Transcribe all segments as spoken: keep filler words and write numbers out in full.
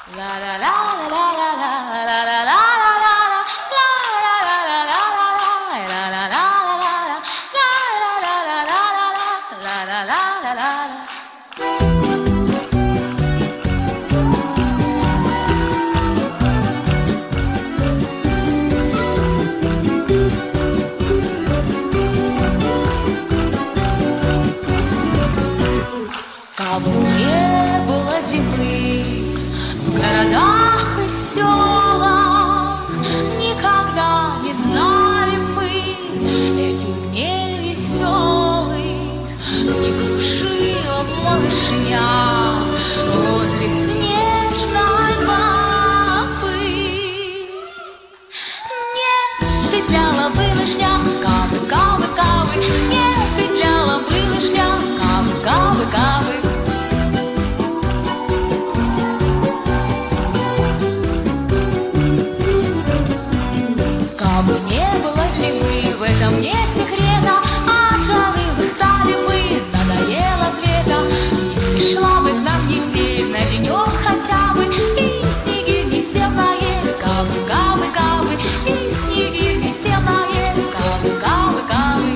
Кабы не было зимы в городах и селах, никогда не знали мы этих дней веселых, не кружила малышня возле снежной бабы, не петляла малышня, кабы, кабы, кабы, не петляла малышня, кабы, кабы, кабы. Кабы не было зимы, в этом нет секрета, от жары устали мы, надоело лето. Не пришла бы к нам метель на денек хотя бы, и снегирь не сел на ель, кабы, кабы, кабы, и снегирь не сел на ель, кабы, кабы, кабы.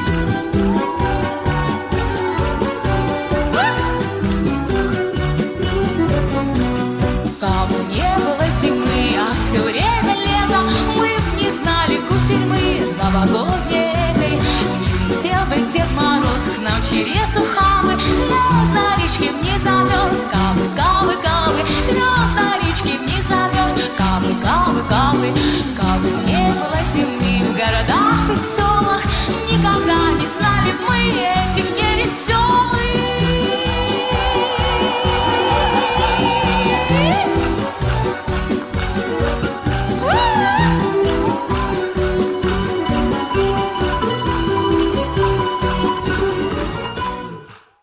Кабы не было зимы, а все время лето, мы б не знали кутерьмы новогодней этой. Не летел бы Дед Мороз к нам через ухо.